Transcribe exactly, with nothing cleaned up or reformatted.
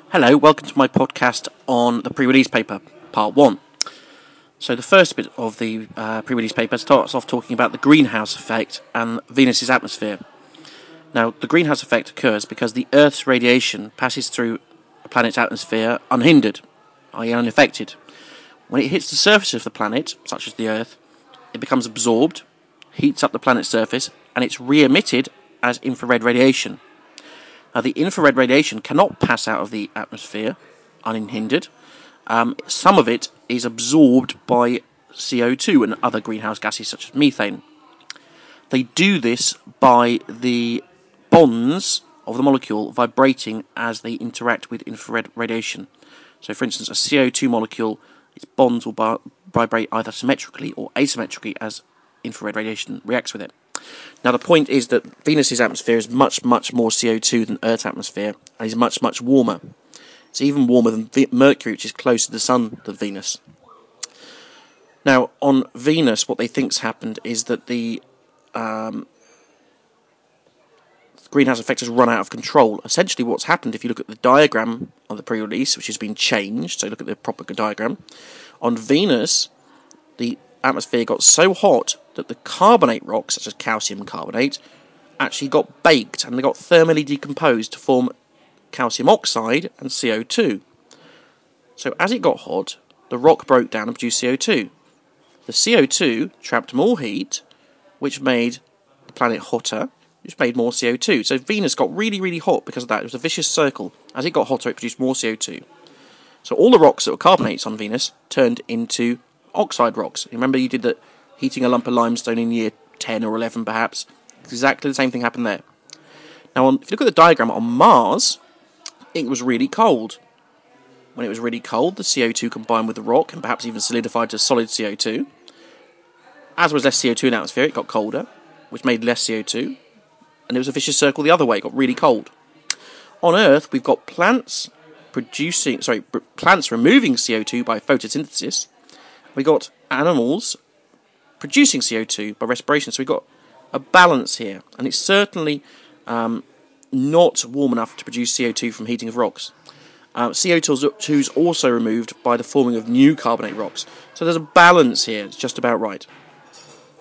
Hello, welcome to my podcast on the pre-release paper, part one. So the first bit of the uh, pre-release paper starts off talking about the greenhouse effect and Venus's atmosphere. Now, the greenhouse effect occurs because the Earth's radiation passes through a planet's atmosphere unhindered, that is unaffected. When it hits the surface of the planet, such as the Earth, it becomes absorbed, heats up the planet's surface, and it's re-emitted as infrared radiation. Now, the infrared radiation cannot pass out of the atmosphere unhindered. Um, some of it is absorbed by C O two and other greenhouse gases such as methane. They do this by the bonds of the molecule vibrating as they interact with infrared radiation. So, for instance, a C O two molecule, its bonds will bar- vibrate either symmetrically or asymmetrically as infrared radiation reacts with it. Now, the point is that Venus's atmosphere is much, much more C O two than Earth's atmosphere, and is much, much warmer. It's even warmer than v- Mercury, which is closer to the Sun than Venus. Now, on Venus, what they think's happened is that the um, greenhouse effect has run out of control. Essentially, what's happened, if you look at the diagram of the pre-release, which has been changed, so look at the proper diagram, on Venus, the atmosphere got so hot that the carbonate rocks, such as calcium carbonate, actually got baked and they got thermally decomposed to form calcium oxide and C O two. So as it got hot, the rock broke down and produced C O two. The C O two trapped more heat, which made the planet hotter, which made more C O two. So Venus got really, really hot because of that. It was a vicious circle. As it got hotter, it produced more C O two. So all the rocks that were carbonates on Venus turned into oxide rocks. Remember you did that heating a lump of limestone in year ten or eleven perhaps? Exactly the same thing happened there. Now, on, if you look at the diagram on Mars, it was really cold. When it was really cold, the C O two combined with the rock and perhaps even solidified to solid C O two. As there was less C O two in the atmosphere, it got colder, which made less C O two. And it was a vicious circle the other way, it got really cold. On Earth, we've got plants producing, sorry, plants removing C O two by photosynthesis. We got animals producing C O two by respiration, so we've got a balance here, and it's certainly um, not warm enough to produce C O two from heating of rocks. Uh, C O two is also removed by the forming of new carbonate rocks, so there's a balance here, it's just about right.